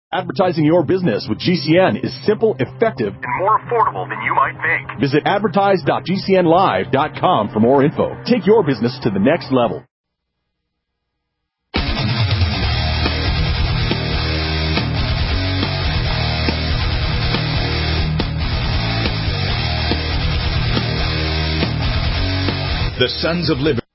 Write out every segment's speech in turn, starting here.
Advertising your business with GCN is simple, effective, and more affordable than you might think. Visit advertise.gcnlive.com for more info. Take your business to the next level. The Sons of Liberty.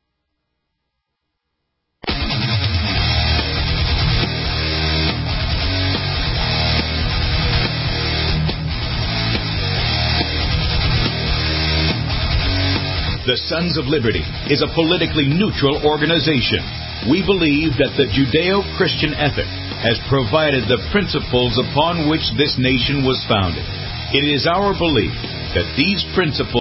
The Sons of Liberty is a politically neutral organization. We believe that the Judeo-Christian ethic has provided the principles upon which this nation was founded. It is our belief that these principles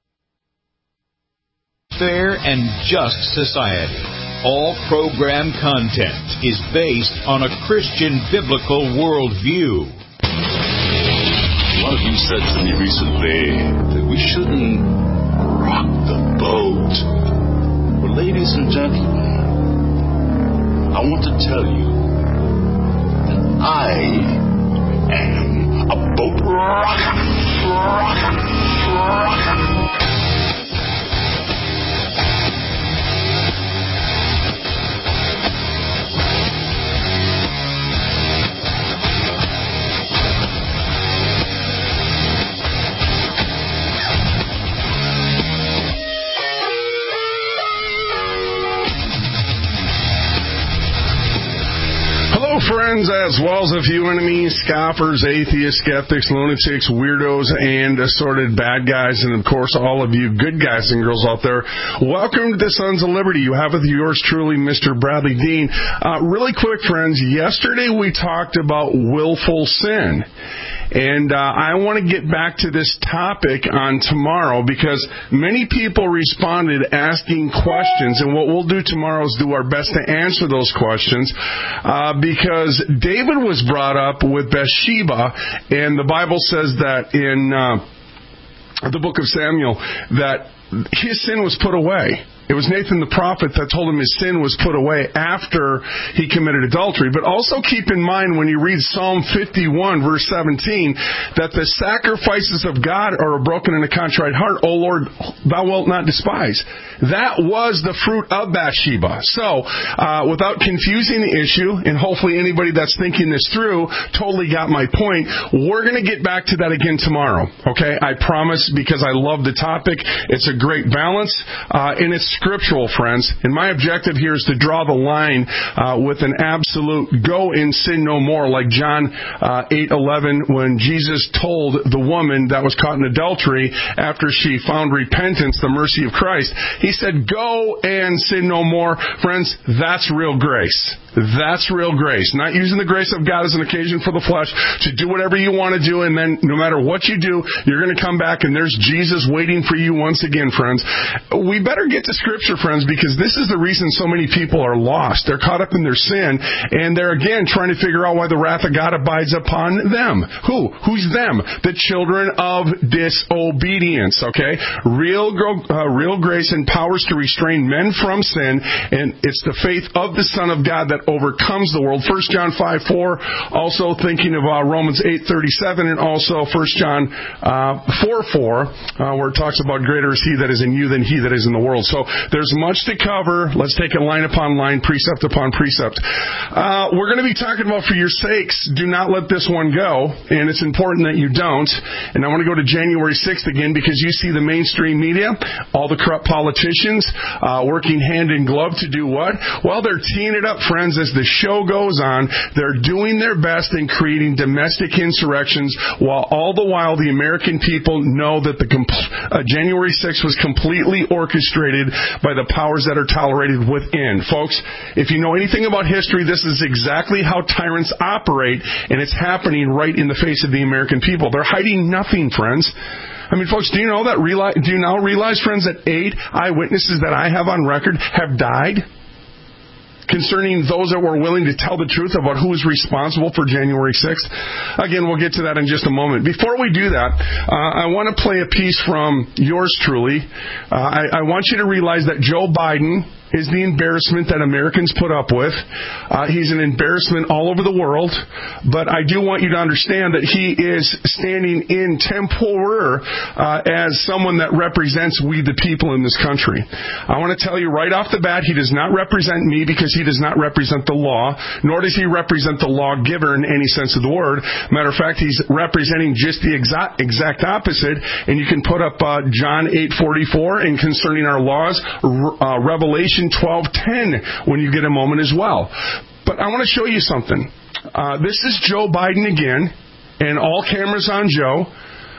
fair and just society. All program content is based on a Christian biblical worldview. One of you said to me recently that we shouldn't rock the boat. Well, ladies and gentlemen, I want to tell you that I am a boat rocker. Friends, as well as a few enemies, scoffers, atheists, skeptics, lunatics, weirdos, and assorted bad guys, and of course all of you good guys and girls out there. Welcome to the Sons of Liberty. You have with yours truly, Mr. Bradley Dean. Really quick, friends, yesterday we talked about willful sin. And I want to get back to this topic on tomorrow because many people responded asking questions, and what we'll do tomorrow is do our best to answer those questions because David was brought up with Bathsheba, and the Bible says that in the book of Samuel that his sin was put away. It was Nathan the prophet that told him his sin was put away after he committed adultery. But also keep in mind when you read Psalm 51, verse 17, that the sacrifices of God are a broken and a contrite heart, O Lord, thou wilt not despise. That was the fruit of Bathsheba. So, without confusing the issue, and hopefully anybody that's thinking this through totally got my point, we're going to get back to that again tomorrow. Okay? I promise, because I love the topic. It's a great balance, and it's scriptural, friends. And my objective here is to draw the line with an absolute go and sin no more, like John 8:11, when Jesus told the woman that was caught in adultery after she found repentance, the mercy of Christ. He said, go and sin no more. Friends, that's real grace. That's real grace. Not using the grace of God as an occasion for the flesh to do whatever you want to do, and then no matter what you do, you're going to come back and there's Jesus waiting for you once again, friends. We better get to Scripture, friends, because this is the reason so many people are lost. They're caught up in their sin, and they're again trying to figure out why the wrath of God abides upon them. Who? Who's them? The children of disobedience, okay? Real grace empowers to restrain men from sin, and it's the faith of the Son of God that overcomes the world. 1 John 5:4, also thinking of Romans 8:37, and also 1 John 4:4, where it talks about greater is He that is in you than he that is in the world. So there's much to cover. Let's take it line upon line, precept upon precept. We're going to be talking about for your sakes, do not let this one go, and it's important that you don't. And I want to go to January 6th again because you see the mainstream media, all the corrupt politicians working hand in glove to do what? Well, they're teeing it up, friends, as the show goes on. They're doing their best in creating domestic insurrections, while all the while the American people know that the January 6th was completely orchestrated by the powers that are tolerated within. Folks, if you know anything about history, this is exactly how tyrants operate, and it's happening right in the face of the American people. They're hiding nothing, friends. I mean, folks, do you now realize, friends, that 8 eyewitnesses that I have on record have died? Concerning those that were willing to tell the truth about who was responsible for January 6th. Again, we'll get to that in just a moment. Before we do that, I want to play a piece from yours truly. I want you to realize that Joe Biden is the embarrassment that Americans put up with. He's an embarrassment all over the world, but I do want you to understand that he is standing in tempore as someone that represents we the people in this country. I want to tell you right off the bat, he does not represent me because he does not represent the law, nor does he represent the lawgiver in any sense of the word. Matter of fact, he's representing just the exact opposite, and you can put up John 8:44 and concerning our laws, Revelation 12:10 when you get a moment as well. But I want to show you something. This is Joe Biden again, and all cameras on Joe,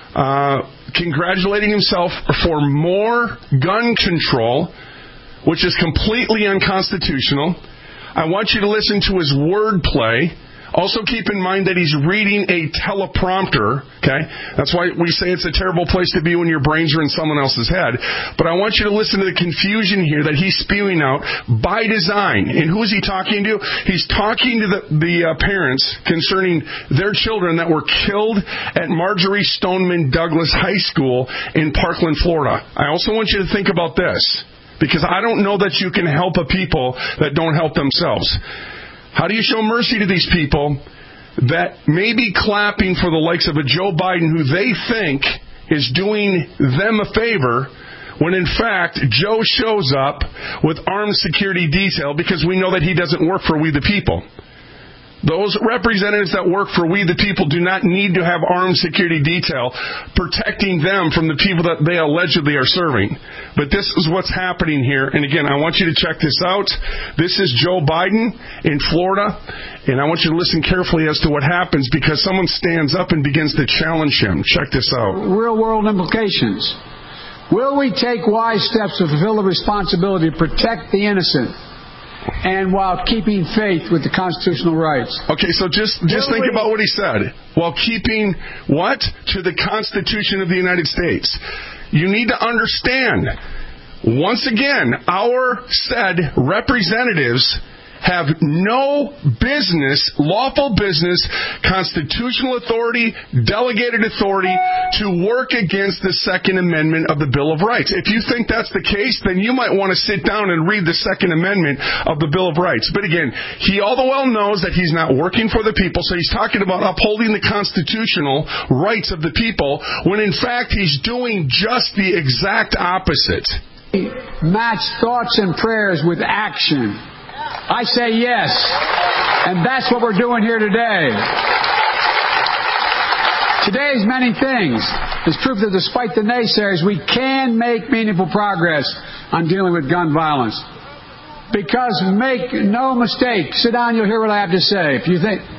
congratulating himself for more gun control, which is completely unconstitutional. I want you to listen to his wordplay. Also keep in mind that he's reading a teleprompter, okay? That's why we say it's a terrible place to be when your brains are in someone else's head. But I want you to listen to the confusion here that he's spewing out by design. And who is he talking to? He's talking to the parents concerning their children that were killed at Marjory Stoneman Douglas High School in Parkland, Florida. I also want you to think about this, because I don't know that you can help a people that don't help themselves. How do you show mercy to these people that may be clapping for the likes of a Joe Biden who they think is doing them a favor, when in fact Joe shows up with armed security detail because we know that he doesn't work for we the people? Those representatives that work for we the people do not need to have armed security detail protecting them from the people that they allegedly are serving. But this is what's happening here. And again, I want you to check this out. This is Joe Biden in Florida. And I want you to listen carefully as to what happens, because someone stands up and begins to challenge him. Check this out. Real world implications. Will we take wise steps to fulfill the responsibility to protect the innocent, and while keeping faith with the constitutional rights? Okay, so just think about what he said. While keeping what? To the Constitution of the United States. You need to understand, once again, our said representatives have no business, lawful business, constitutional authority, delegated authority to work against the Second Amendment of the Bill of Rights. If you think that's the case, then you might want to sit down and read the Second Amendment of the Bill of Rights. But again, he all the well knows that he's not working for the people, so he's talking about upholding the constitutional rights of the people, when in fact he's doing just the exact opposite. Match thoughts and prayers with action. I say yes, and that's what we're doing here today. Today's many things is proof that despite the naysayers, we can make meaningful progress on dealing with gun violence. Because make no mistake, sit down, you'll hear what I have to say. If you think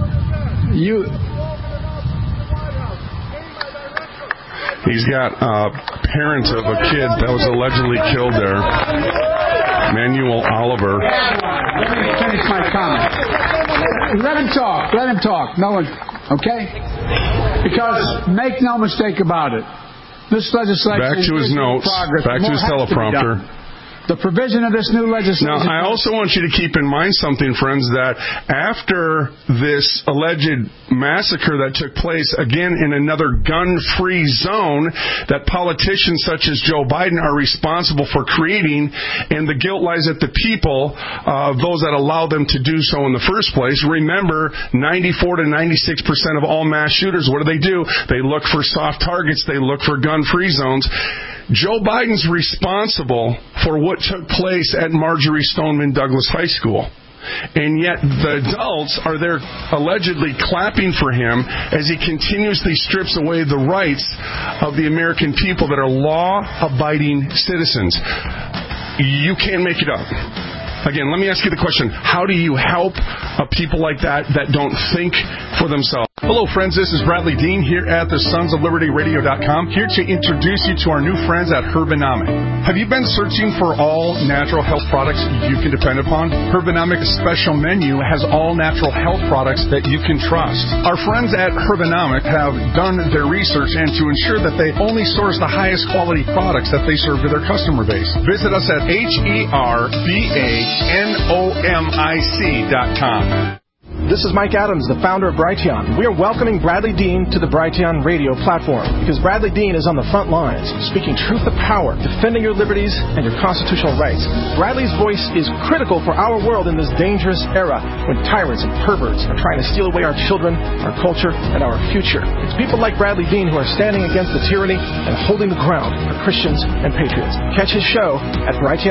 He's got a parent of a kid that was allegedly killed there. Manuel Oliver. Let me finish my comment. Let him talk. No one, okay? Because make no mistake about it, this legislation... Back to his notes. Back to his teleprompter. The provision of this new legislation... Now, I also want you to keep in mind something, friends, that after this alleged massacre that took place, again, in another gun-free zone that politicians such as Joe Biden are responsible for creating, and the guilt lies at the people, those that allow them to do so in the first place. Remember, 94 to 96% of all mass shooters, what do? They look for soft targets. They look for gun-free zones. Joe Biden's responsible for what took place at Marjory Stoneman Douglas High School. And yet the adults are there allegedly clapping for him as he continuously strips away the rights of the American people that are law-abiding citizens. You can't make it up. Again, let me ask you the question. How do you help people like that don't think for themselves? Hello, friends. This is Bradley Dean here at the SonsOfLibertyRadio.com, here to introduce you to our new friends at Herbanomic. Have you been searching for all natural health products you can depend upon? Herbanomic's special menu has all natural health products that you can trust. Our friends at Herbanomic have done their research and to ensure that they only source the highest quality products that they serve to their customer base. Visit us at HERBANOMIC.com. this is Mike Adams, the founder of Brighteon. We are welcoming Bradley Dean to the Brighteon radio platform because Bradley Dean is on the front lines, speaking truth to power, defending your liberties and your constitutional rights. Bradley's voice is critical for our world in this dangerous era when tyrants and perverts are trying to steal away our children, our culture, and our future. It's people like Bradley Dean who are standing against the tyranny and holding the ground for Christians and patriots. Catch his show at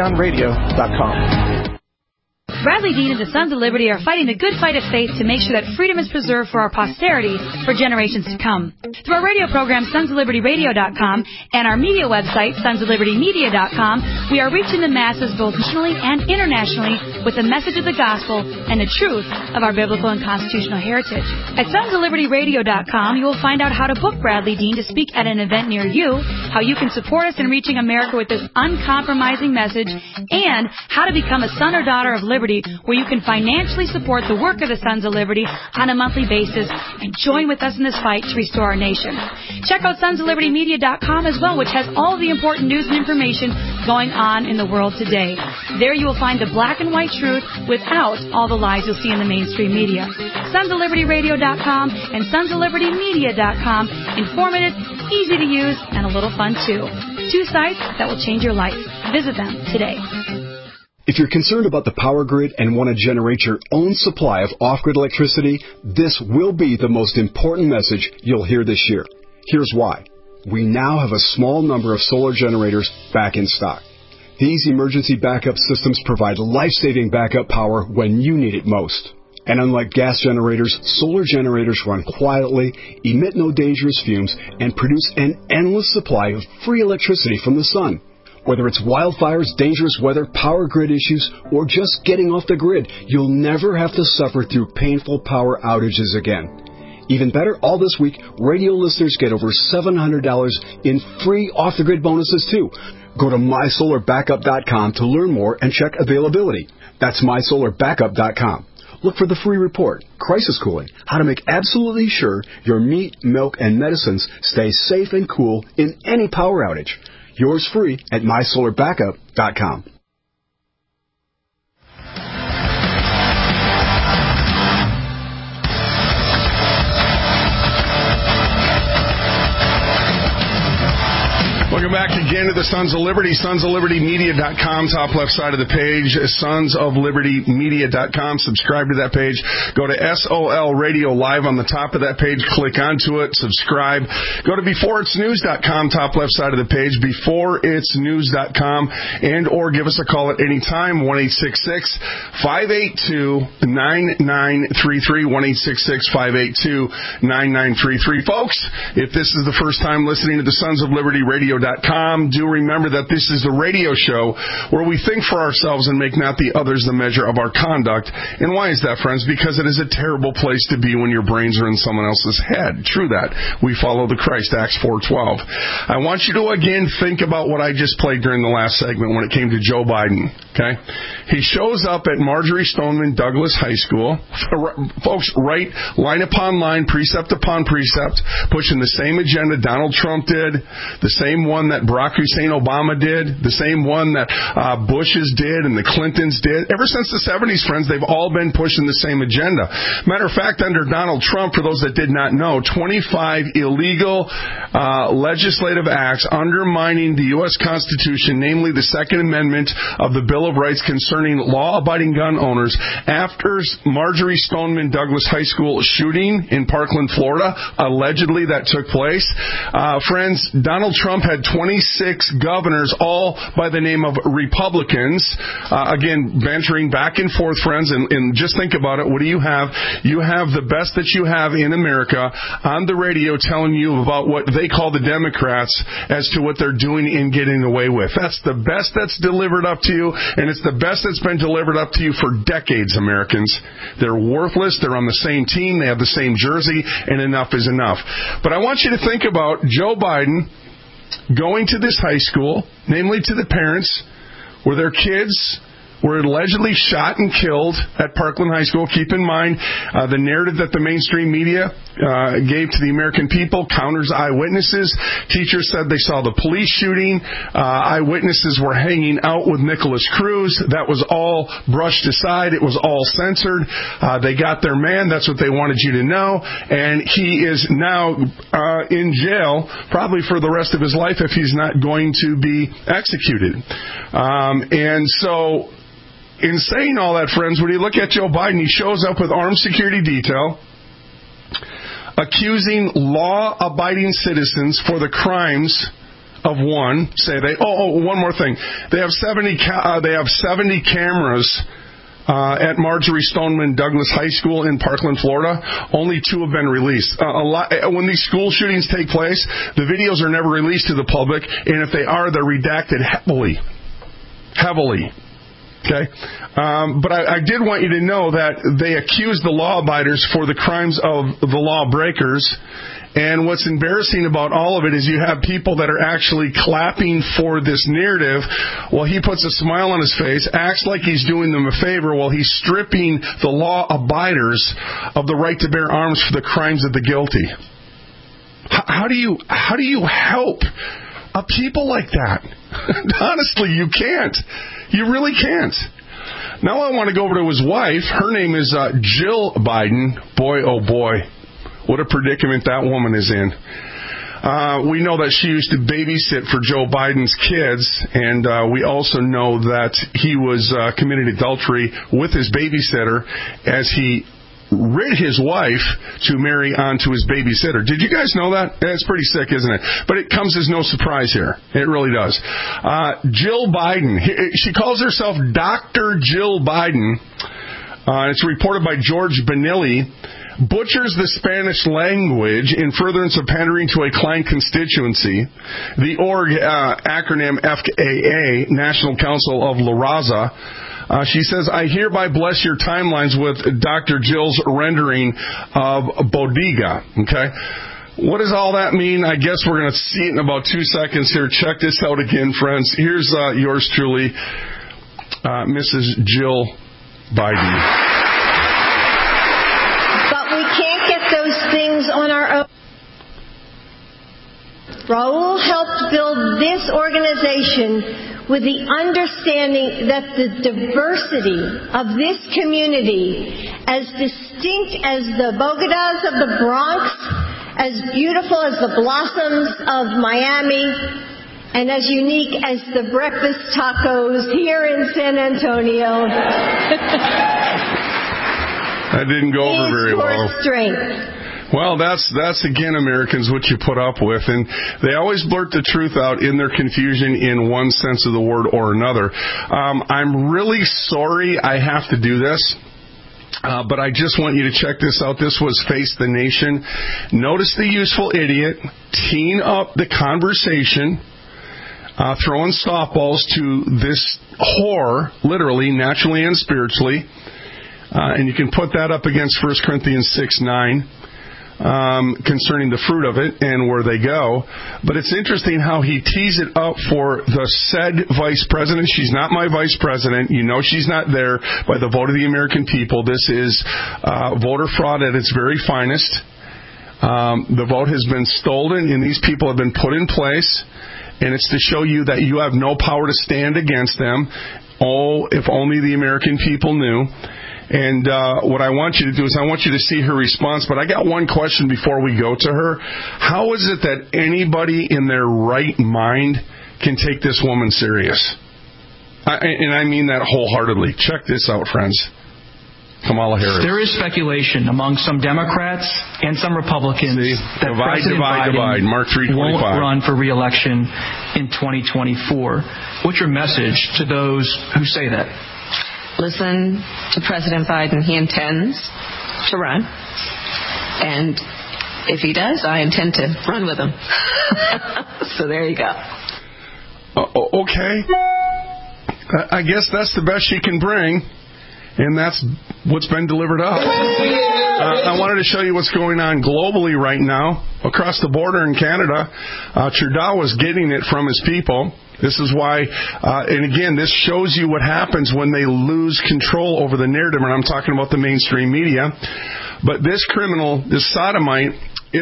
brighteonradio.com. Bradley Dean and the Sons of Liberty are fighting the good fight of faith to make sure that freedom is preserved for our posterity for generations to come. Through our radio program, sonsoflibertyradio.com, and our media website, sonsoflibertymedia.com, we are reaching the masses both nationally and internationally with the message of the gospel and the truth of our biblical and constitutional heritage. At sonsoflibertyradio.com, you will find out how to book Bradley Dean to speak at an event near you, how you can support us in reaching America with this uncompromising message, and how to become a son or daughter of liberty, where you can financially support the work of the Sons of Liberty on a monthly basis and join with us in this fight to restore our nation. Check out sonsoflibertymedia.com as well, which has all the important news and information going on in the world today. There you will find the black and white truth without all the lies you'll see in the mainstream media. sonsoflibertyradio.com and sonsoflibertymedia.com. Informative, easy to use, and a little fun too. 2 sites that will change your life. Visit them today. If you're concerned about the power grid and want to generate your own supply of off-grid electricity, this will be the most important message you'll hear this year. Here's why. We now have a small number of solar generators back in stock. These emergency backup systems provide life-saving backup power when you need it most. And unlike gas generators, solar generators run quietly, emit no dangerous fumes, and produce an endless supply of free electricity from the sun. Whether it's wildfires, dangerous weather, power grid issues, or just getting off the grid, you'll never have to suffer through painful power outages again. Even better, all this week, radio listeners get over $700 in free off-the-grid bonuses, too. Go to mysolarbackup.com to learn more and check availability. That's mysolarbackup.com. Look for the free report, Crisis Cooling, how to make absolutely sure your meat, milk, and medicines stay safe and cool in any power outage. Yours free at mysolarbackup.com. Welcome back again to the Sons of Liberty, sonsoflibertymedia.com, top left side of the page, sonsoflibertymedia.com. Subscribe to that page. Go to SOL Radio Live on the top of that page. Click onto it. Subscribe. Go to beforeitsnews.com, top left side of the page, beforeitsnews.com, and or give us a call at any time, 1-866-582-9933, 1-866-582-9933. Folks, if this is the first time listening to the Sons of Liberty Radio.com, do remember that this is a radio show where we think for ourselves and make not the others the measure of our conduct. And why is that, friends? Because it is a terrible place to be when your brains are in someone else's head. True that. We follow the Christ, Acts 4:12. I want you to again think about what I just played during the last segment when it came to Joe Biden. Okay? He shows up at Marjorie Stoneman Douglas High School. Folks, right, line upon line, precept upon precept, pushing the same agenda Donald Trump did, the same one that Barack Hussein Obama did, the same one that Bush's did and the Clintons did. Ever since the 70s, friends, they've all been pushing the same agenda. Matter of fact, under Donald Trump, for those that did not know, 25 illegal legislative acts undermining the U.S. Constitution, namely the Second Amendment of the Bill of Rights concerning law-abiding gun owners, after Marjorie Stoneman Douglas High School shooting in Parkland, Florida, allegedly that took place. Friends, Donald Trump had 26 governors, all by the name of Republicans. Again, bantering back and forth, friends, and just think about it. What do you have? You have the best that you have in America on the radio telling you about what they call the Democrats as to what they're doing and getting away with. That's the best that's delivered up to you, and it's the best that's been delivered up to you for decades, Americans. They're worthless. They're on the same team. They have the same jersey, and enough is enough. But I want you to think about Joe Biden going to this high school, namely to the parents, where their kids were allegedly shot and killed at Parkland High School. Keep in mind, the narrative that the mainstream media gave to the American people counters eyewitnesses. Teachers said they saw the police shooting. Eyewitnesses were hanging out with Nicholas Cruz. That was all brushed aside. It was all censored. They got their man. That's what they wanted you to know. And he is now in jail, probably for the rest of his life if he's not going to be executed. And so, in saying all that, friends, when you look at Joe Biden, he shows up with armed security detail, accusing law-abiding citizens for the crimes of one. One more thing. They have 70 cameras at Marjorie Stoneman Douglas High School in Parkland, Florida. Only 2 have been released. When these school shootings take place, the videos are never released to the public, and if they are, they're redacted heavily. Okay? But I did want you to know that they accuse the law-abiders for the crimes of the lawbreakers. And what's embarrassing about all of it is you have people that are actually clapping for this narrative while he puts a smile on his face, acts like he's doing them a favor while he's stripping the law-abiders of the right to bear arms for the crimes of the guilty. How do you help a people like that? Honestly, you can't. You really can't. Now I want to go over to his wife. Her name is Jill Biden. Boy, oh boy, what a predicament that woman is in. We know that she used to babysit for Joe Biden's kids, and we also know that he was committed adultery with his babysitter as he rid his wife to marry onto his babysitter. Did you guys know that? It's pretty sick, isn't it? But it comes as no surprise here. It really does. Jill Biden, she calls herself Dr. Jill Biden. It's reported by George Benilli. Butchers the Spanish language in furtherance of pandering to a client constituency. The org, acronym FAA, National Council of La Raza. She says, I hereby bless your timelines with Dr. Jill's rendering of bodega. Okay? What does all that mean? I guess we're going to see it in about 2 seconds here. Check this out again, friends. Here's yours truly, Mrs. Jill Biden. But we can't get those things on our own. Raul helped build this organization with the understanding that the diversity of this community, as distinct as the Bogotas of the Bronx, as beautiful as the blossoms of Miami, and as unique as the breakfast tacos here in San Antonio. That didn't go over very well. Strength. Well, that's again, Americans, what you put up with. And they always blurt the truth out in their confusion in one sense of the word or another. I'm really sorry I have to do this. But I just want you to check this out. This was Face the Nation. Notice the useful idiot teeing up the conversation, throwing softballs to this whore, literally, naturally and spiritually. And you can put that up against 1 Corinthians 6:9. Concerning the fruit of it and where they go. But it's interesting how he tees it up for the said vice president. She's not my vice president. You know she's not there by the vote of the American people. This is voter fraud at its very finest. The vote has been stolen and these people have been put in place. And it's to show you that you have no power to stand against them. Oh, if only the American people knew. And what I want you to do is I want you to see her response. But I got one question before we go to her. How is it that anybody in their right mind can take this woman serious? And I mean that wholeheartedly. Check this out, friends. Kamala Harris. There is speculation among some Democrats and some Republicans that President Biden Mark 3:25. won't run for re-election in 2024. What's your message to those who say that? Listen to President Biden. He intends to run. And if he does, I intend to run with him. So there you go. Okay. I guess that's the best she can bring. And that's what's been delivered up. I wanted to show you what's going on globally right now. Across the border in Canada, Trudeau is getting it from his people. This is why, and again, this shows you what happens when they lose control over the narrative, and I'm talking about the mainstream media. But this criminal, this sodomite,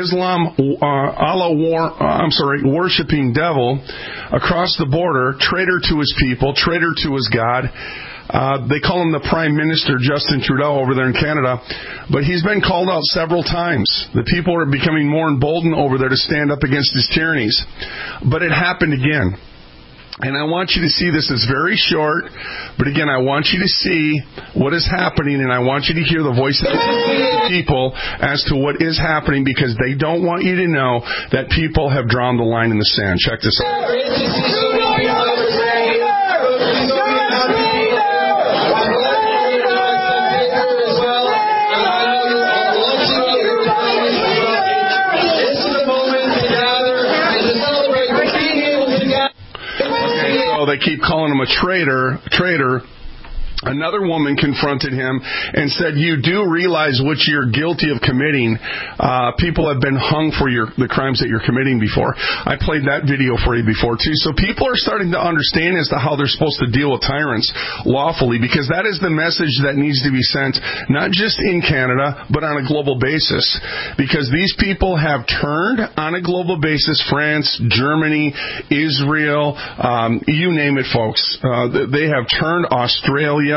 worshipping devil across the border, traitor to his people, traitor to his God. They call him the Prime Minister, Justin Trudeau, over there in Canada. But he's been called out several times. The people are becoming more emboldened over there to stand up against his tyrannies. But it happened again. And I want you to see this. It's very short, but again, I want you to see what is happening, and I want you to hear the voice of the people as to what is happening, because they don't want you to know that people have drawn the line in the sand. Check this out. They keep calling him a traitor. Another woman confronted him and said, "You do realize what you're guilty of committing. People have been hung for the crimes that you're committing before." I played that video for you before, too. So people are starting to understand as to how they're supposed to deal with tyrants lawfully, because that is the message that needs to be sent, not just in Canada, but on a global basis. Because these people have turned on a global basis, France, Germany, Israel, you name it, folks. They have turned Australia,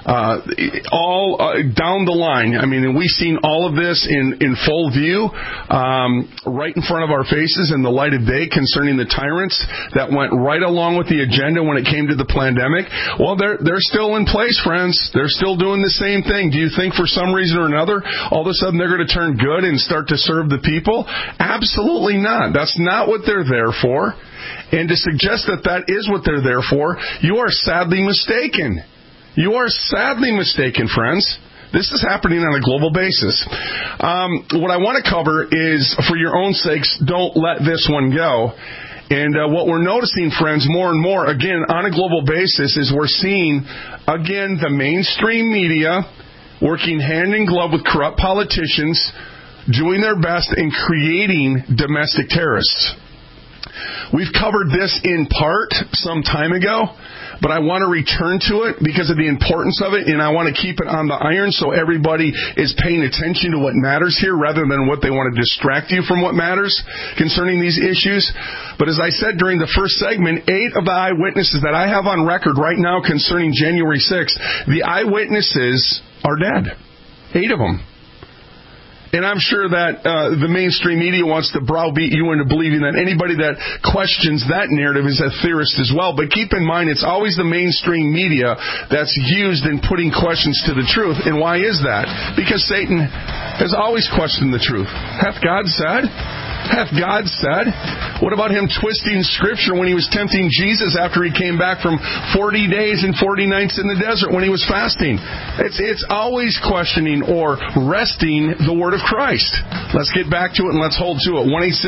all down the line. I mean, we've seen all of this in full view, right in front of our faces in the light of day, concerning the tyrants that went right along with the agenda when it came to the pandemic. Well, they're still in place, friends. They're still doing the same thing. Do you think for some reason or another, all of a sudden they're going to turn good and start to serve the people? Absolutely not. That's not what they're there for. And to suggest that that is what they're there for, you are sadly mistaken. You are sadly mistaken, friends. This is happening on a global basis. What I want to cover is, for your own sakes, don't let this one go. And what we're noticing, friends, more and more, again, on a global basis, is we're seeing, again, the mainstream media working hand in glove with corrupt politicians, doing their best in creating domestic terrorists. We've covered this in part some time ago, but I want to return to it because of the importance of it, and I want to keep it on the iron so everybody is paying attention to what matters here rather than what they want to distract you from what matters concerning these issues. But as I said during the first segment, 8 of the eyewitnesses that I have on record right now concerning January 6th, the eyewitnesses are dead. 8 of them. And I'm sure that the mainstream media wants to browbeat you into believing that anybody that questions that narrative is a theorist as well. But keep in mind, it's always the mainstream media that's used in putting questions to the truth. And why is that? Because Satan has always questioned the truth. Hath God said? Hath God said? What about him twisting Scripture when he was tempting Jesus after he came back from 40 days and 40 nights in the desert when he was fasting? It's always questioning or wresting the Word of Christ. Let's get back to it and let's hold to it.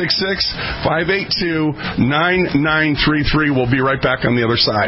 1-866-582-9933. We'll be right back on the other side.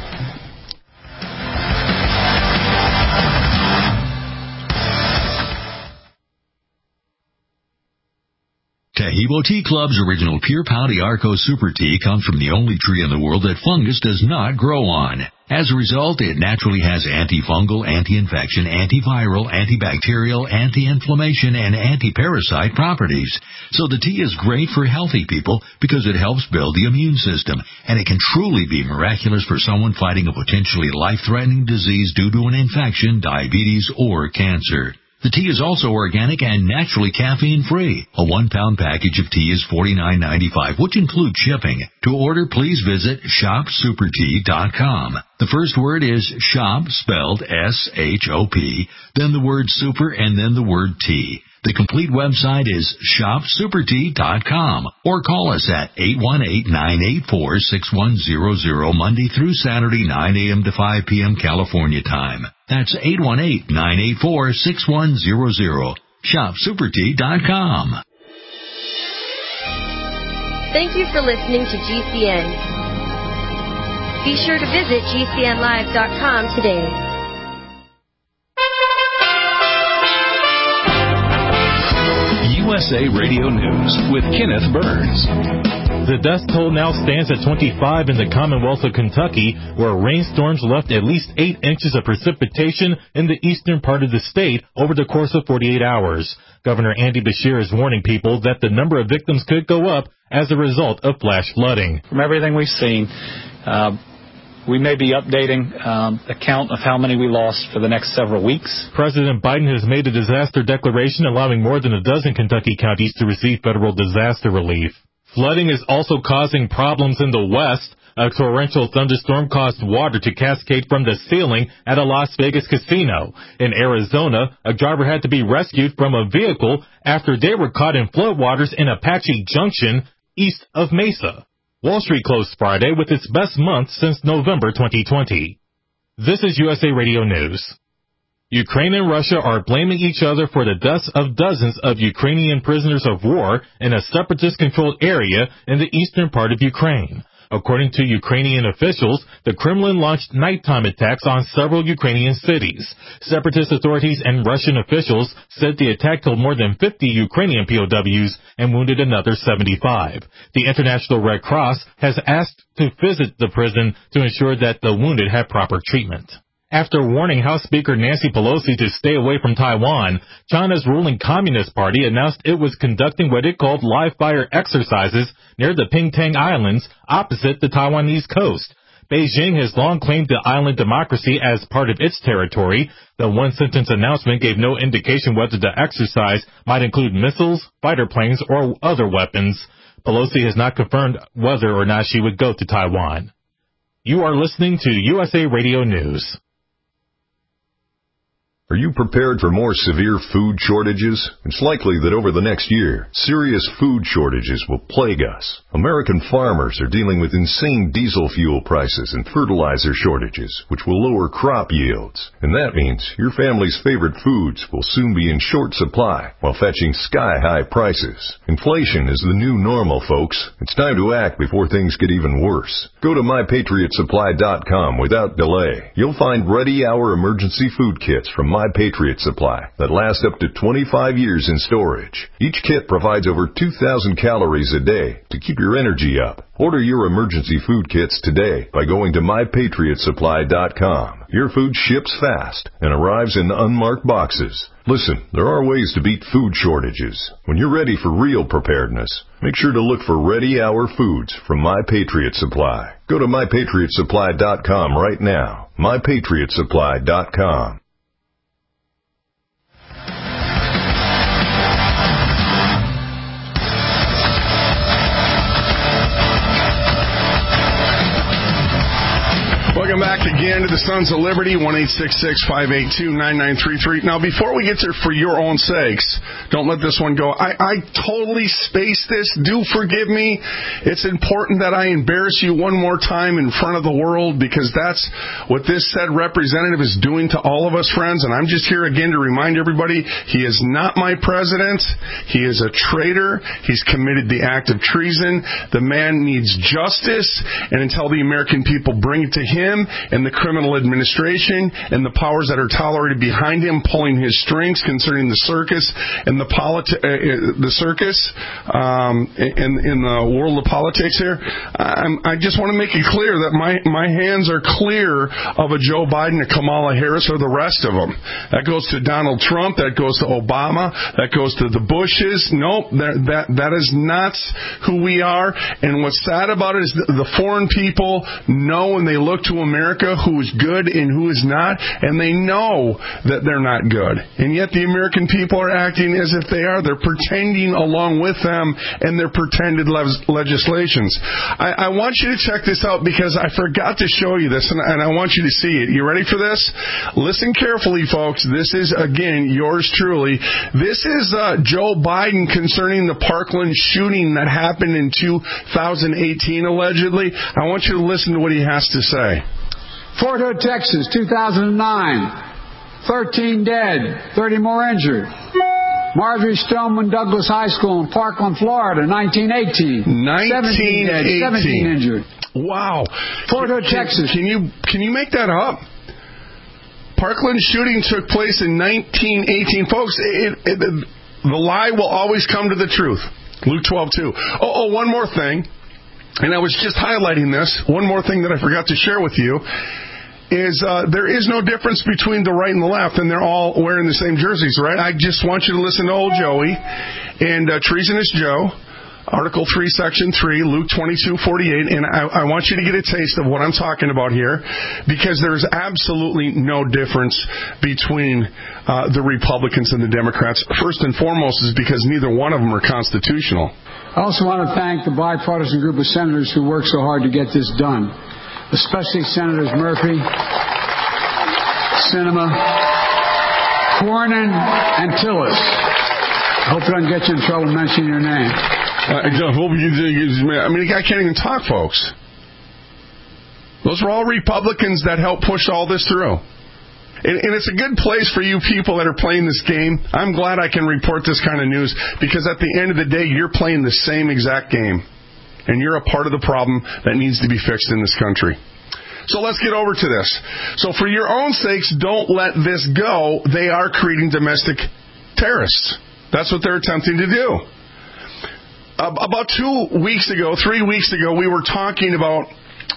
Taheebo Tea Club's original Pure Pau d'Arco Super Tea comes from the only tree in the world that fungus does not grow on. As a result, it naturally has antifungal, anti-infection, antiviral, antibacterial, anti-inflammation, and anti-parasite properties. So the tea is great for healthy people because it helps build the immune system, and it can truly be miraculous for someone fighting a potentially life-threatening disease due to an infection, diabetes, or cancer. The tea is also organic and naturally caffeine-free. A 1-pound package of tea is $49.95, which includes shipping. To order, please visit shopsupertea.com. The first word is shop, spelled S-H-O-P, then the word super, and then the word tea. The complete website is shopsupertea.com, or call us at 818-984-6100 Monday through Saturday, 9 a.m. to 5 p.m. California time. That's 818-984-6100. Shopsupertea.com. Thank you for listening to GCN. Be sure to visit GCNlive.com today. USA Radio News with Kenneth Burns. The death toll now stands at 25 in the Commonwealth of Kentucky, where rainstorms left at least 8 inches of precipitation in the eastern part of the state over the course of 48 hours. Governor Andy Beshear is warning people that the number of victims could go up as a result of flash flooding. From everything we've seen, we may be updating the count of how many we lost for the next several weeks. President Biden has made a disaster declaration allowing more than a dozen Kentucky counties to receive federal disaster relief. Flooding is also causing problems in the west. A torrential thunderstorm caused water to cascade from the ceiling at a Las Vegas casino. In Arizona, a driver had to be rescued from a vehicle after they were caught in floodwaters in Apache Junction, east of Mesa. Wall Street closed Friday with its best month since November 2020. This is USA Radio News. Ukraine and Russia are blaming each other for the deaths of dozens of Ukrainian prisoners of war in a separatist-controlled area in the eastern part of Ukraine. According to Ukrainian officials, the Kremlin launched nighttime attacks on several Ukrainian cities. Separatist authorities and Russian officials said the attack killed more than 50 Ukrainian POWs and wounded another 75. The International Red Cross has asked to visit the prison to ensure that the wounded have proper treatment. After warning House Speaker Nancy Pelosi to stay away from Taiwan, China's ruling Communist Party announced it was conducting what it called live-fire exercises near the Pingtang Islands opposite the Taiwanese coast. Beijing has long claimed the island democracy as part of its territory. The one-sentence announcement gave no indication whether the exercise might include missiles, fighter planes, or other weapons. Pelosi has not confirmed whether or not she would go to Taiwan. You are listening to USA Radio News. Are you prepared for more severe food shortages? It's likely that over the next year, serious food shortages will plague us. American farmers are dealing with insane diesel fuel prices and fertilizer shortages, which will lower crop yields. And that means your family's favorite foods will soon be in short supply while fetching sky-high prices. Inflation is the new normal, folks. It's time to act before things get even worse. Go to MyPatriotSupply.com without delay. You'll find ready-hour emergency food kits from My Patriot Supply that last up to 25 years in storage. Each kit provides over 2,000 calories a day to keep your energy up. Order your emergency food kits today by going to MyPatriotSupply.com. Your food ships fast and arrives in unmarked boxes. Listen, there are ways to beat food shortages. When you're ready for real preparedness, make sure to look for ready-hour foods from My Patriot Supply. Go to MyPatriotSupply.com right now. MyPatriotSupply.com. Welcome back again to the Sons of Liberty, 1-866-582-9933. Now, before we get there, for your own sakes, don't let this one go. I totally spaced this. Do forgive me. It's important that I embarrass you one more time in front of the world, because that's what this said representative is doing to all of us, friends. And I'm just here again to remind everybody, he is not my president. He is a traitor. He's committed the act of treason. The man needs justice. And until the American people bring it to him, and the criminal administration and the powers that are tolerated behind him pulling his strings concerning the circus and the circus in the world of politics here, I just want to make it clear that my hands are clear of a Joe Biden, a Kamala Harris, or the rest of them. That goes to Donald Trump. That goes to Obama. That goes to the Bushes. Nope, that is not who we are. And what's sad about it is the foreign people know when they look to America who is good and who is not, and they know that they're not good. And yet the American people are acting as if they are. They're pretending along with them and their pretended legislations. I want you to check this out, because I forgot to show you this, and I want you to see it. You ready for this? Listen carefully, folks. This is, again, yours truly. This is Joe Biden concerning the Parkland shooting that happened in 2018, allegedly. I want you to listen to what he has to say. Fort Hood, Texas, 2009. 13 dead, 30 more injured. Marjorie Stoneman Douglas High School in Parkland, Florida, 1918. 17 dead, 17 injured. Wow. Fort Hood, Texas. Can you make that up? Parkland shooting took place in 1918. Folks, The lie will always come to the truth. Luke 12:2. Oh, one more thing. And I was just highlighting this. One more thing that I forgot to share with you is there is no difference between the right and the left, and they're all wearing the same jerseys, right? I just want you to listen to old Joey and Treasonous Joe, Article 3, Section 3, Luke 22:48, and I want you to get a taste of what I'm talking about here, because there's absolutely no difference between the Republicans and the Democrats. First and foremost is because neither one of them are constitutional. I also want to thank the bipartisan group of senators who worked so hard to get this done, especially Senators Murphy, Sinema, Cornyn, and Tillis. I hope I don't get you in trouble mentioning your name. I can't even talk, folks. Those were all Republicans that helped push all this through. And it's a good place for you people that are playing this game. I'm glad I can report this kind of news, because at the end of the day, you're playing the same exact game. And you're a part of the problem that needs to be fixed in this country. So let's get over to this. So for your own sakes, don't let this go. They are creating domestic terrorists. That's what they're attempting to do. About 3 weeks ago, we were talking about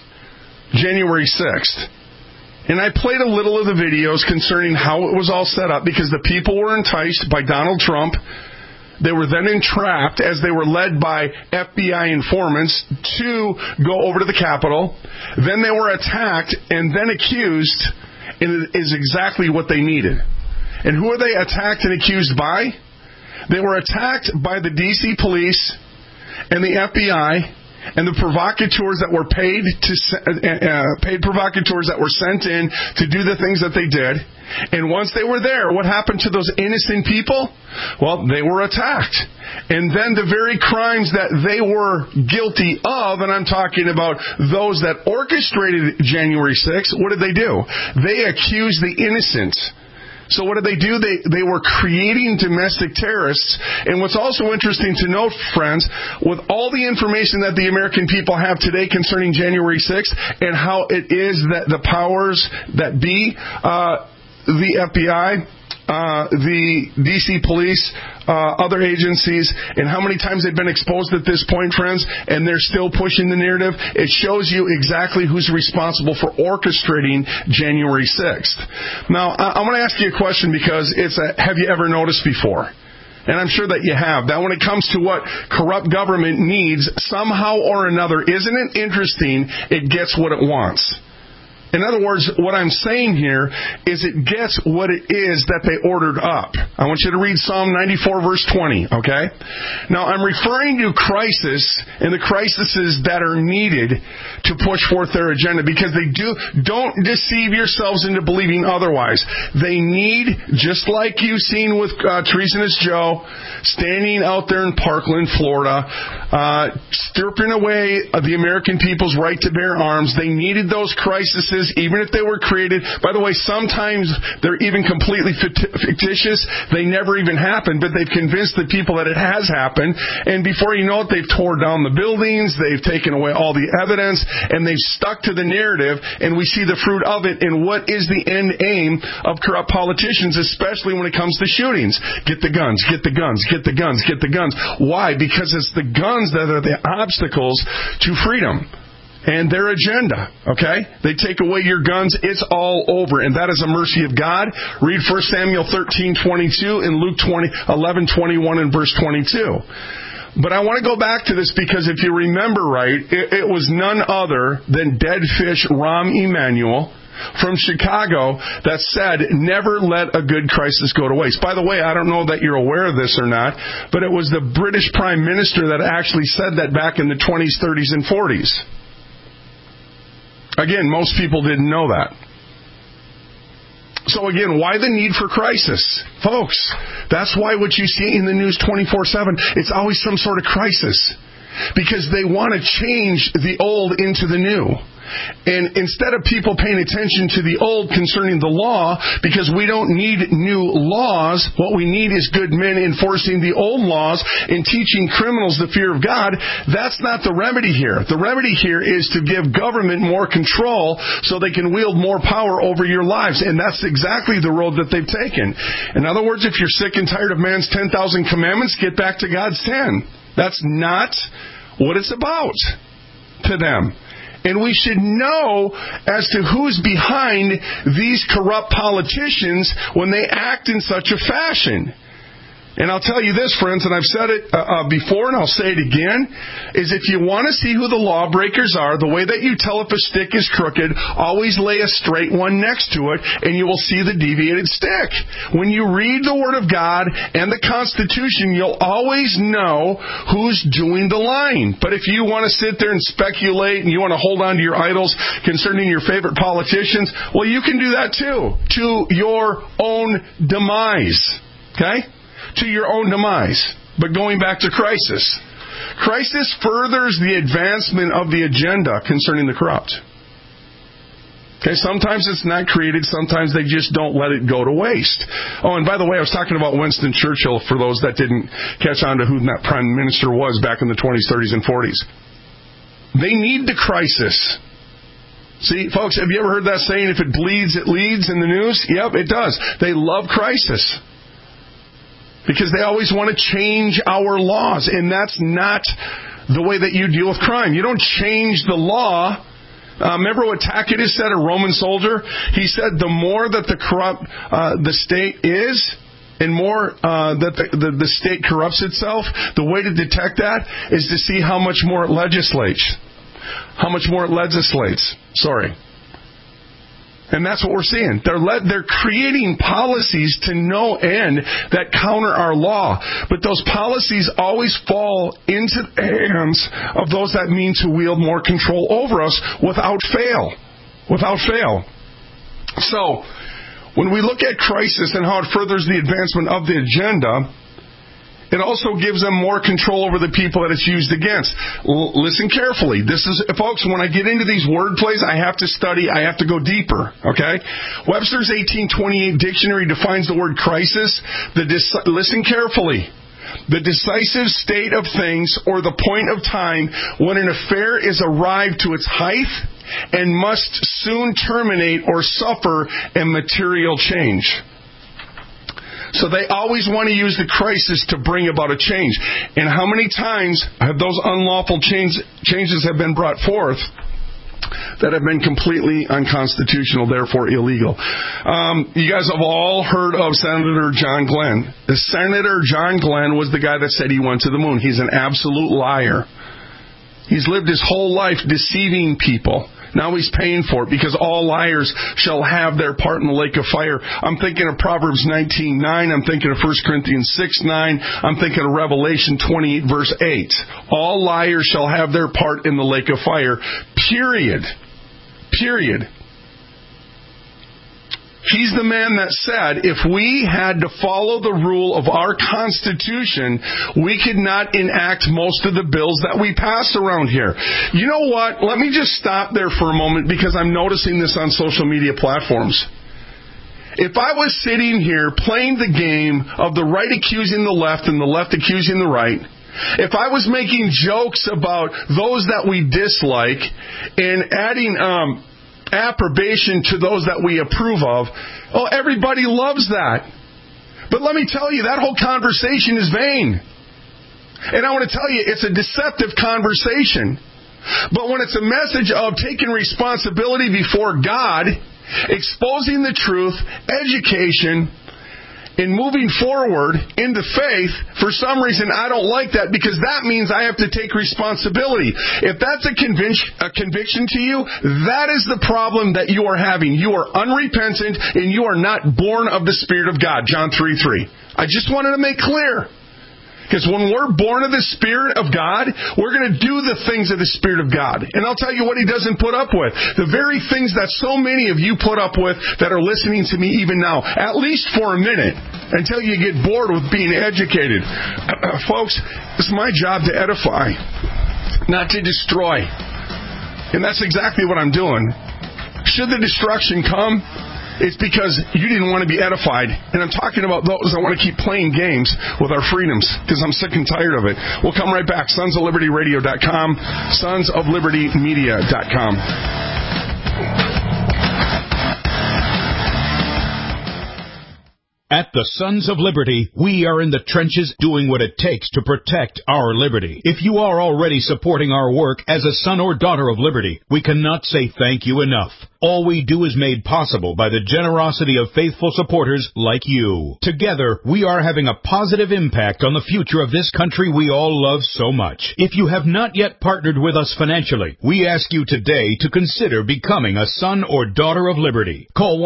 January 6th. And I played a little of the videos concerning how it was all set up, because the people were enticed by Donald Trump. They were then entrapped as they were led by FBI informants to go over to the Capitol. Then they were attacked and then accused, and it is exactly what they needed. And who are they attacked and accused by? They were attacked by the D.C. police and the FBI and the provocateurs that were paid provocateurs that were sent in to do the things that they did. And once they were there, what happened to those innocent people? Well, they were attacked. And then the very crimes that they were guilty of, and I'm talking about those that orchestrated January 6th, what did they do? They accused the innocent. So what did they do? They were creating domestic terrorists. And what's also interesting to note, friends, with all the information that the American people have today concerning January 6th and how it is that the powers that be, the FBI, the D.C. police, other agencies, and how many times they've been exposed at this point, friends, and they're still pushing the narrative, it shows you exactly who's responsible for orchestrating January 6th. Now, I want to ask you a question, because have you ever noticed before? And I'm sure that you have. That when it comes to what corrupt government needs, somehow or another, isn't it interesting, it gets what it wants? In other words, what I'm saying here is it gets what it is that they ordered up. I want you to read Psalm 94, verse 20, okay? Now, I'm referring to crisis and the crises that are needed to push forth their agenda, because don't deceive yourselves into believing otherwise. They need, just like you've seen with Treasonous Joe, standing out there in Parkland, Florida, stripping away the American people's right to bear arms. They needed those crises, even if they were created. By the way, sometimes they're even completely fictitious. They never even happened, but they've convinced the people that it has happened. And before you know it, they've tore down the buildings, they've taken away all the evidence, and they've stuck to the narrative, and we see the fruit of it. And what is the end aim of corrupt politicians, especially when it comes to shootings? Get the guns, get the guns, get the guns, get the guns. Why? Because it's the guns that are the obstacles to freedom and their agenda, okay? They take away your guns, it's all over, and that is a mercy of God. Read 1 Samuel 13:22 and Luke 11:21 and verse 22. But I want to go back to this, because if you remember right, it was none other than Dead Fish Rahm Emanuel from Chicago that said, never let a good crisis go to waste. By the way, I don't know that you're aware of this or not, but it was the British Prime Minister that actually said that back in the 20s, 30s, and 40s. Again, most people didn't know that. So again, why the need for crisis? Folks, that's why what you see in the news 24/7, it's always some sort of crisis. because they want to change the old into the new. And instead of people paying attention to the old concerning the law, because we don't need new laws, what we need is good men enforcing the old laws and teaching criminals the fear of God. That's not the remedy here. The remedy here is to give government more control so they can wield more power over your lives. And that's exactly the road that they've taken. In other words, if you're sick and tired of man's 10,000 commandments, get back to God's 10. That's not what it's about to them. And we should know as to who's behind these corrupt politicians when they act in such a fashion. And I'll tell you this, friends, and I've said it before and I'll say it again, is if you want to see who the lawbreakers are, the way that you tell if a stick is crooked, always lay a straight one next to it and you will see the deviated stick. When you read the Word of God and the Constitution, you'll always know who's doing the lying. But if you want to sit there and speculate and you want to hold on to your idols concerning your favorite politicians, well, you can do that too, to your own demise. Okay? To your own demise. But going back to crisis. Crisis furthers the advancement of the agenda concerning the corrupt. Okay, sometimes it's not created, sometimes they just don't let it go to waste. Oh, and by the way, I was talking about Winston Churchill for those that didn't catch on to who that prime minister was back in the 20s, 30s, and 40s. They need the crisis. See, folks, have you ever heard that saying, if it bleeds, it leads in the news? Yep, it does. They love crisis. Because they always want to change our laws. And that's not the way that you deal with crime. You don't change the law. Remember what Tacitus said, a Roman soldier? He said the more that the corrupt the state is, and more that the state corrupts itself, the way to detect that is to see how much more it legislates. How much more it legislates. Sorry. And that's what we're seeing. They're creating policies to no end that counter our law. But those policies always fall into the hands of those that mean to wield more control over us without fail. Without fail. So, when we look at crisis and how it furthers the advancement of the agenda, it also gives them more control over the people that it's used against. Listen carefully. This is, folks, when I get into these word plays, I have to study, I have to go deeper, okay? Webster's 1828 dictionary defines the word crisis. Listen carefully. The decisive state of things or the point of time when an affair is arrived to its height and must soon terminate or suffer a material change. So they always want to use the crisis to bring about a change. And how many times have those unlawful changes have been brought forth that have been completely unconstitutional, therefore illegal? You guys have all heard of Senator John Glenn. Senator John Glenn was the guy that said he went to the moon. He's an absolute liar. He's lived his whole life deceiving people. Now he's paying for it because all liars shall have their part in the lake of fire. I'm thinking of Proverbs 19:9. I'm thinking of 1 Corinthians 6:9. I'm thinking of Revelation 28 verse 8. All liars shall have their part in the lake of fire. Period. Period. He's the man that said if we had to follow the rule of our Constitution, we could not enact most of the bills that we pass around here. You know what? Let me just stop there for a moment because I'm noticing this on social media platforms. If I was sitting here playing the game of the right accusing the left and the left accusing the right, if I was making jokes about those that we dislike and adding approbation to those that we approve of, oh, everybody loves that. But let me tell you, that whole conversation is vain. And I want to tell you, it's a deceptive conversation. But when it's a message of taking responsibility before God, exposing the truth, education, and moving forward into faith, for some reason I don't like that because that means I have to take responsibility. If that's a conviction to you, that is the problem that you are having. You are unrepentant and you are not born of the Spirit of God. John 3:3. I just wanted to make clear. Because when we're born of the Spirit of God, we're going to do the things of the Spirit of God. And I'll tell you what He doesn't put up with. The very things that so many of you put up with that are listening to me even now, at least for a minute, until you get bored with being educated. Folks, it's my job to edify. not to destroy. And that's exactly what I'm doing. Should the destruction come, it's because you didn't want to be edified. And I'm talking about those that want to keep playing games with our freedoms, because I'm sick and tired of it. We'll come right back. SonsOfLibertyRadio.com, SonsOfLibertyMedia.com. At the Sons of Liberty, we are in the trenches doing what it takes to protect our liberty. If you are already supporting our work as a son or daughter of liberty, we cannot say thank you enough. All we do is made possible by the generosity of faithful supporters like you. Together, we are having a positive impact on the future of this country we all love so much. If you have not yet partnered with us financially, we ask you today to consider becoming a son or daughter of liberty. Call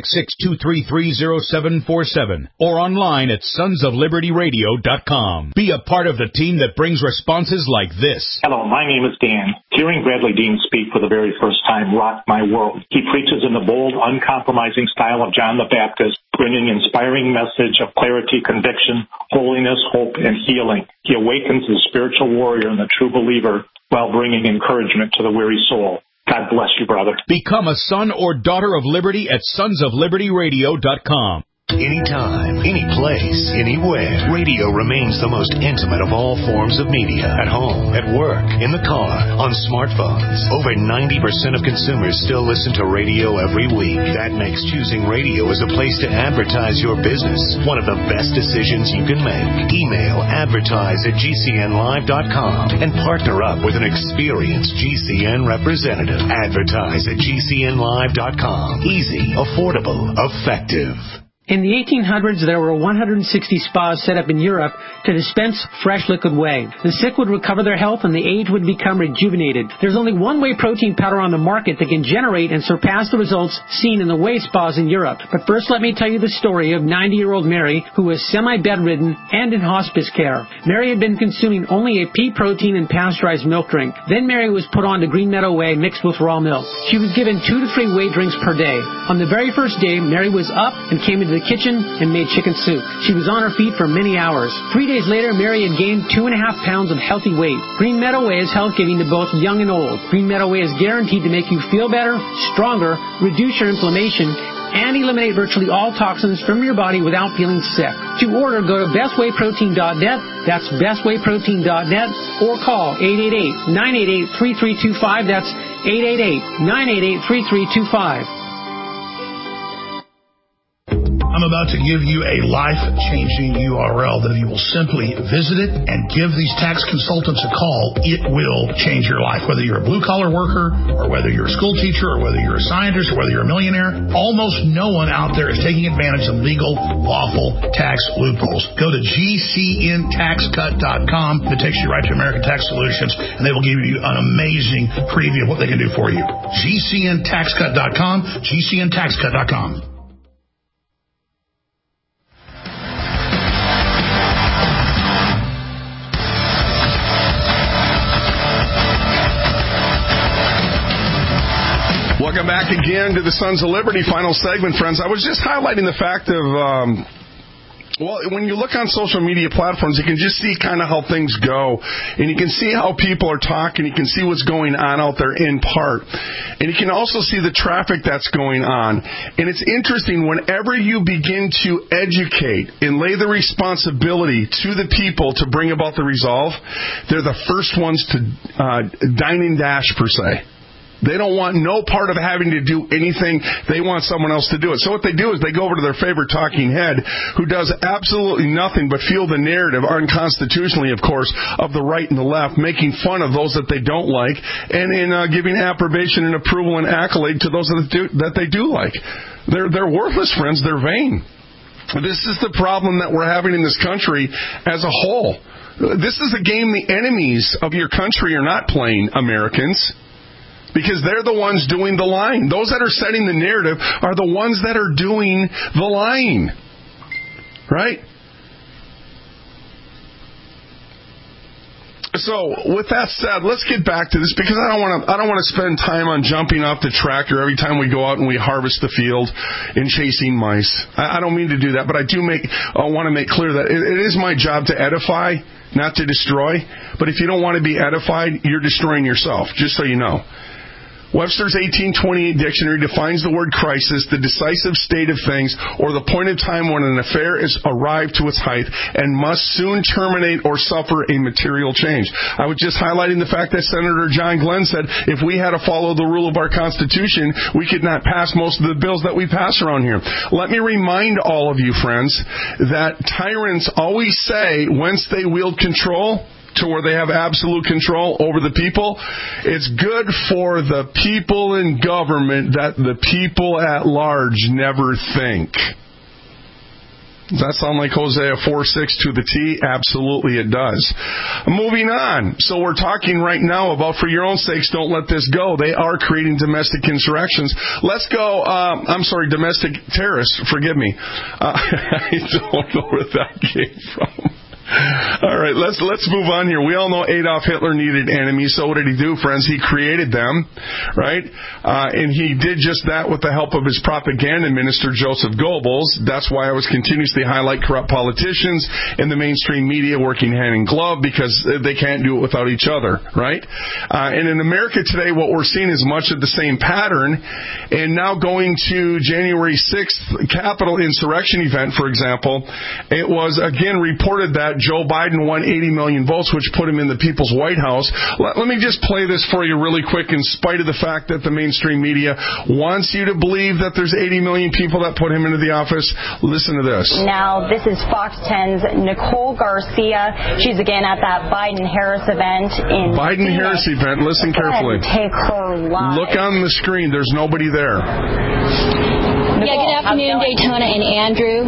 1-866-233-0747 or online at sonsoflibertyradio.com. Be a part of the team that brings responses like this. Hello, my name is Dan. Hearing Bradley Dean speak for the very first time rocked my world. He preaches in the bold, uncompromising style of John the Baptist, bringing inspiring message of clarity, conviction, holiness, hope, and healing. He awakens the spiritual warrior and the true believer while bringing encouragement to the weary soul. God bless you, brother. Become a son or daughter of liberty at sonsoflibertyradio.com. Anytime, any place, anywhere. Radio remains the most intimate of all forms of media. At home, at work, in the car, on smartphones. Over 90% of consumers still listen to radio every week. That makes choosing radio as a place to advertise your business one of the best decisions you can make. Email advertise@gcnlive.com and partner up with an experienced GCN representative. Advertise at gcnlive.com. Easy, affordable, effective. In the 1800s, there were 160 spas set up in Europe to dispense fresh liquid whey. The sick would recover their health and the aged would become rejuvenated. There's only one whey protein powder on the market that can generate and surpass the results seen in the whey spas in Europe. But first, let me tell you the story of 90-year-old Mary, who was semi-bedridden and in hospice care. Mary had been consuming only a pea protein and pasteurized milk drink. Then Mary was put on to Green Meadow Whey mixed with raw milk. She was given 2 to 3 whey drinks per day. On the very first day, Mary was up and came into the kitchen and made chicken soup. She was on her feet for many hours. 3 days later, Mary had gained 2.5 pounds of healthy weight. Green Meadow Whey is health-giving to both young and old. Green Meadow Whey is guaranteed to make you feel better, stronger, reduce your inflammation, and eliminate virtually all toxins from your body without feeling sick. To order, go to bestwayprotein.net. That's bestwayprotein.net, or call 888-988-3325. That's 888-988-3325. I'm about to give you a life-changing URL that if you will simply visit it and give these tax consultants a call, it will change your life. Whether you're a blue-collar worker, or whether you're a school teacher, or whether you're a scientist, or whether you're a millionaire, almost no one out there is taking advantage of legal, lawful tax loopholes. Go to GCNTaxCut.com. It takes you right to American Tax Solutions, and they will give you an amazing preview of what they can do for you. GCNTaxCut.com, GCNTaxCut.com. Welcome back again to the Sons of Liberty final segment, friends. I was just highlighting the fact of, when you look on social media platforms, you can just see kind of how things go. And you can see how people are talking. You can see what's going on out there in part. And you can also see the traffic that's going on. And it's interesting, whenever you begin to educate and lay the responsibility to the people to bring about the resolve, they're the first ones to dine and dash, per se. They don't want no part of having to do anything. They want someone else to do it. So what they do is they go over to their favorite talking head, who does absolutely nothing but fuel the narrative, unconstitutionally, of course, of the right and the left, making fun of those that they don't like, and in giving approbation and approval and accolade to those that they do like. They're worthless, friends. They're vain. This is the problem that we're having in this country as a whole. This is a game the enemies of your country are not playing, Americans. Because they're the ones doing the lying. Those that are setting the narrative are the ones that are doing the lying. Right? So, with that said, let's get back to this, because I don't want to spend time on jumping off the tractor every time we go out and we harvest the field and chasing mice. I don't mean to do that, but I want to make clear that it is my job to edify not to destroy. But if you don't want to be edified, you're destroying yourself, just so you know. Webster's 1828 dictionary defines the word crisis, the decisive state of things, or the point of time when an affair is arrived to its height and must soon terminate or suffer a material change. I was just highlighting the fact that Senator John Glenn said if we had to follow the rule of our Constitution, we could not pass most of the bills that we pass around here. Let me remind all of you, friends, that tyrants always say once they wield control to where they have absolute control over the people, it's good for the people in government that the people at large never think. Does that sound like Hosea 4:6 to the T? Absolutely it does. Moving on. So we're talking right now about, for your own sakes, don't let this go. They are creating domestic insurrections. Let's go, domestic terrorists. Forgive me. I don't know where that came from. All right, let's move on here. We all know Adolf Hitler needed enemies. So what did he do, friends? He created them, right? And he did just that with the help of his propaganda minister, Joseph Goebbels. That's why I was continuously highlight corrupt politicians and the mainstream media working hand in glove, because they can't do it without each other, right? And in America today, what we're seeing is much of the same pattern. And now going to January 6th Capitol insurrection event, for example, it was again reported that Joe Biden won 80 million votes, which put him in the People's White House. Let me just play this for you really quick, in spite of the fact that the mainstream media wants you to believe that there's 80 million people that put him into the office. Listen to this. Now, this is Fox 10's Nicole Garcia. She's again at that Biden-Harris event in Biden-Harris event. Listen carefully. Take her live. Look on the screen. There's nobody there. Yeah, good afternoon, Daytona and Andrew.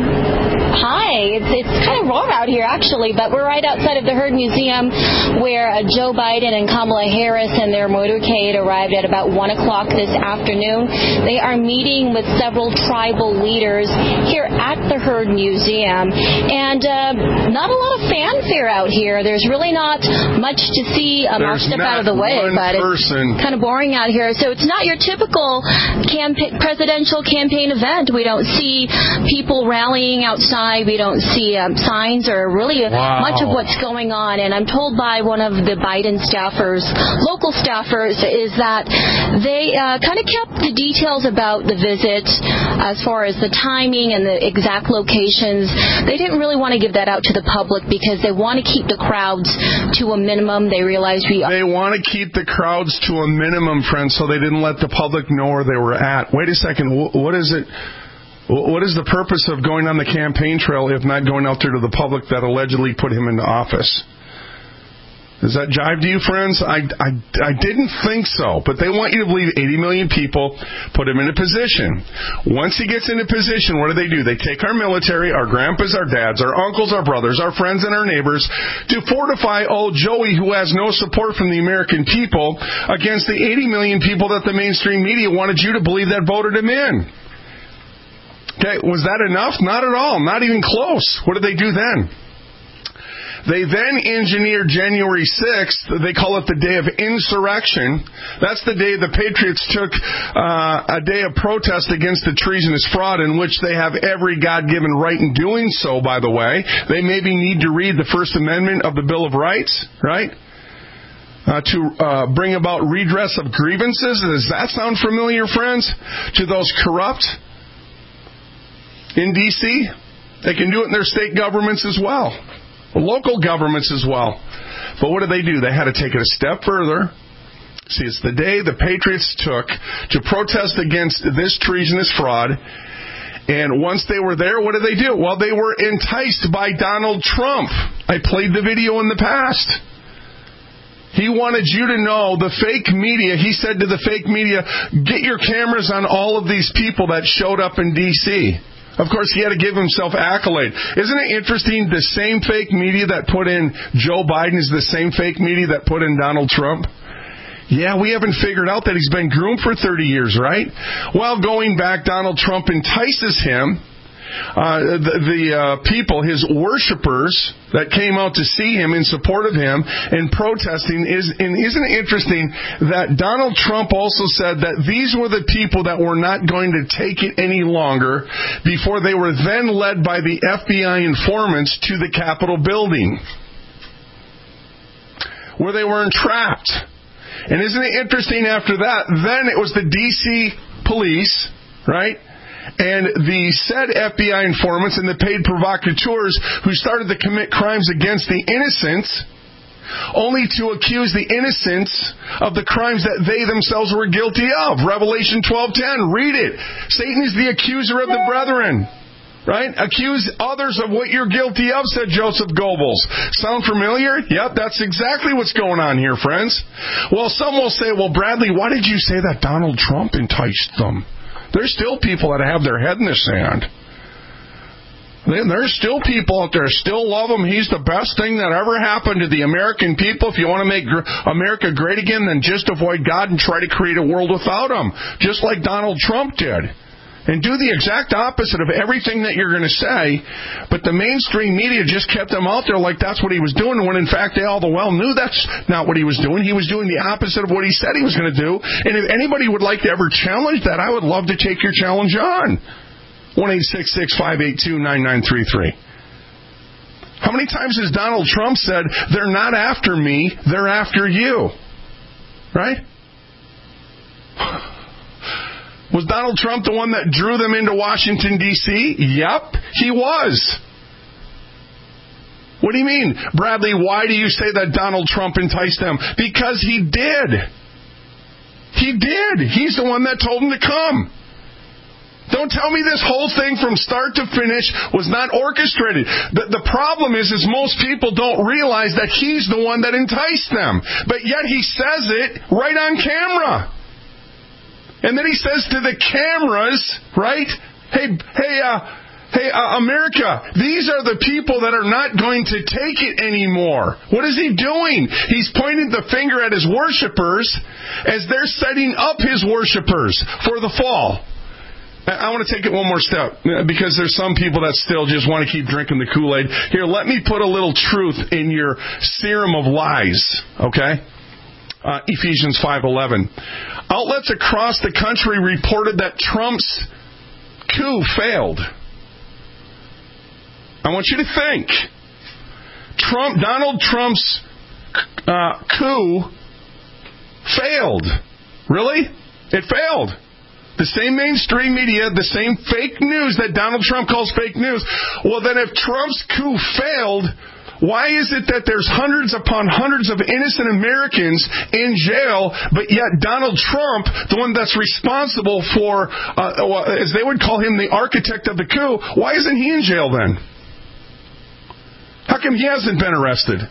Hi, it's kind of warm out here, actually, but we're right outside of the Herd Museum, where Joe Biden and Kamala Harris and their motorcade arrived at about 1 o'clock this afternoon. They are meeting with several tribal leaders here at the Herd Museum, and not a lot of fanfare out here. There's really not much to see. I'll step out of the way, but it's kind of boring out here. So it's not your typical presidential campaign event. We don't see people rallying outside. We don't see signs or really much of what's going on. And I'm told by one of the Biden staffers, local staffers, is that they kind of kept the details about the visit as far as the timing and the exact locations. They didn't really want to give that out to the public because they want to keep the crowds to a minimum. They realize they want to keep the crowds to a minimum, friends, so they didn't let the public know where they were at. Wait a second. What is it? What is the purpose of going on the campaign trail if not going out there to the public that allegedly put him into office? Does that jive to you, friends? I didn't think so, but they want you to believe 80 million people put him in a position. Once he gets in a position, what do? They take our military, our grandpas, our dads, our uncles, our brothers, our friends, and our neighbors to fortify old Joey, who has no support from the American people, against the 80 million people that the mainstream media wanted you to believe that voted him in. Okay, was that enough? Not at all. Not even close. What did they do then? They then engineered January 6th. They call it the day of insurrection. That's the day the Patriots took a day of protest against the treasonous fraud, in which they have every God-given right in doing so, by the way. They maybe need to read the First Amendment of the Bill of Rights, right? To bring about redress of grievances. Does that sound familiar, friends? To those corrupt in D.C.? They can do it in their state governments as well. Local governments as well. But what did they do? They had to take it a step further. See, it's the day the Patriots took to protest against this treasonous fraud. And once they were there, what did they do? Well, they were enticed by Donald Trump. I played the video in the past. He wanted you to know, the fake media, he said to the fake media, get your cameras on all of these people that showed up in D.C. Of course, he had to give himself accolade. Isn't it interesting, the same fake media that put in Joe Biden is the same fake media that put in Donald Trump? Yeah, we haven't figured out that he's been groomed for 30 years, right? Well, going back, Donald Trump entices him. The people, his worshipers that came out to see him in support of him and protesting, and isn't it interesting that Donald Trump also said that these were the people that were not going to take it any longer before they were then led by the FBI informants to the Capitol building. where they were entrapped. And isn't it interesting after that, then it was the D.C. police, right? And the said FBI informants and the paid provocateurs who started to commit crimes against the innocents, only to accuse the innocents of the crimes that they themselves were guilty of. Revelation 12:10, read it. Satan is the accuser of the brethren. Right? Accuse others of what you're guilty of, said Joseph Goebbels. Sound familiar? Yep, that's exactly what's going on here, friends. Well, some will say, well, Bradley, why did you say that Donald Trump enticed them? There's still people that have their head in the sand. There's still people out there still love him. He's the best thing that ever happened to the American people. If you want to make America great again, then just avoid God and try to create a world without him, just like Donald Trump did. And do the exact opposite of everything that you're going to say. But the mainstream media just kept him out there like that's what he was doing, when in fact they all the well knew that's not what he was doing. He was doing the opposite of what he said he was going to do. And if anybody would like to ever challenge that, I would love to take your challenge on. 1-866-582-9933. How many times has Donald Trump said, they're not after me, they're after you? Right? Was Donald Trump the one that drew them into Washington, D.C.? Yep, he was. What do you mean, Bradley, why do you say that Donald Trump enticed them? Because he did. He did. He's the one that told them to come. Don't tell me this whole thing from start to finish was not orchestrated. The problem is most people don't realize that he's the one that enticed them. But yet he says it right on camera. And then he says to the cameras, right? Hey, America, these are the people that are not going to take it anymore. What is he doing? He's pointing the finger at his worshipers as they're setting up his worshipers for the fall. I want to take it one more step, because there's some people that still just want to keep drinking the Kool-Aid. Here, let me put a little truth in your serum of lies, okay? Ephesians 5:11. Outlets across the country reported that Trump's coup failed. I want you to think. Donald Trump's coup failed. Really? It failed. The same mainstream media, the same fake news that Donald Trump calls fake news. Well, then if Trump's coup failed, why is it that there's hundreds upon hundreds of innocent Americans in jail, but yet Donald Trump, the one that's responsible for, as they would call him, the architect of the coup, why isn't he in jail then? How come he hasn't been arrested?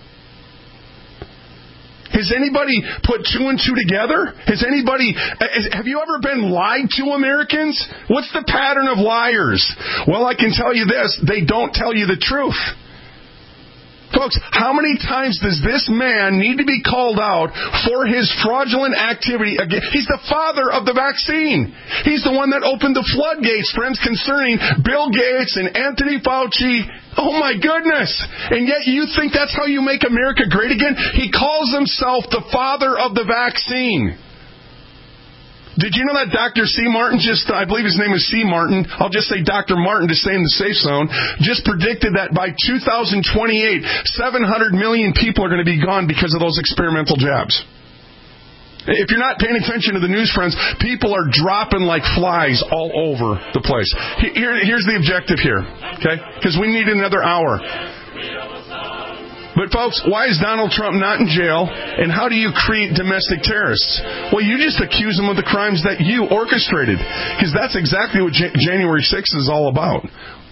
Has anybody put two and two together? Have you ever been lied to, Americans? What's the pattern of liars? Well, I can tell you this, they don't tell you the truth. Folks, how many times does this man need to be called out for his fraudulent activity? He's the father of the vaccine. He's the one that opened the floodgates, friends, concerning Bill Gates and Anthony Fauci. Oh my goodness. And yet you think that's how you make America great again? He calls himself the father of the vaccine. Did you know that Dr. C. Martin I believe his name is C. Martin, I'll just say Dr. Martin to stay in the safe zone, just predicted that by 2028, 700 million people are going to be gone because of those experimental jabs. If you're not paying attention to the news, friends, people are dropping like flies all over the place. Here's the objective here, okay? Because we need another hour. But folks, why is Donald Trump not in jail? And how do you create domestic terrorists? Well, you just accuse them of the crimes that you orchestrated. Because that's exactly what January 6th is all about.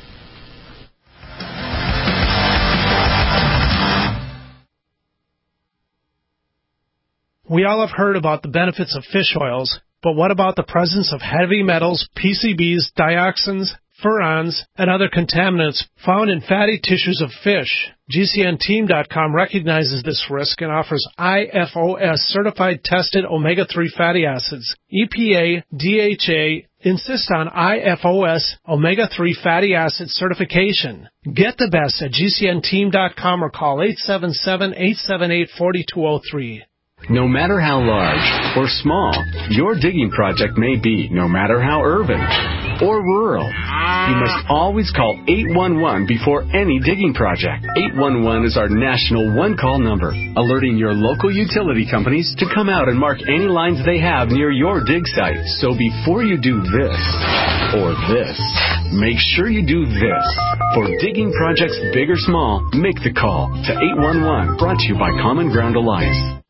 We all have heard about the benefits of fish oils, but what about the presence of heavy metals, PCBs, dioxins, furans, and other contaminants found in fatty tissues of fish? GCNteam.com recognizes this risk and offers IFOS certified tested omega-3 fatty acids. EPA, DHA insist on IFOS omega-3 fatty acid certification. Get the best at GCNteam.com or call 877-878-4203. No matter how large or small your digging project may be, no matter how urban or rural. You must always call 811 before any digging project. 811 is our national one-call number, alerting your local utility companies to come out and mark any lines they have near your dig site. So before you do this or this, make sure you do this. For digging projects big or small, make the call to 811. Brought to you by Common Ground Alliance.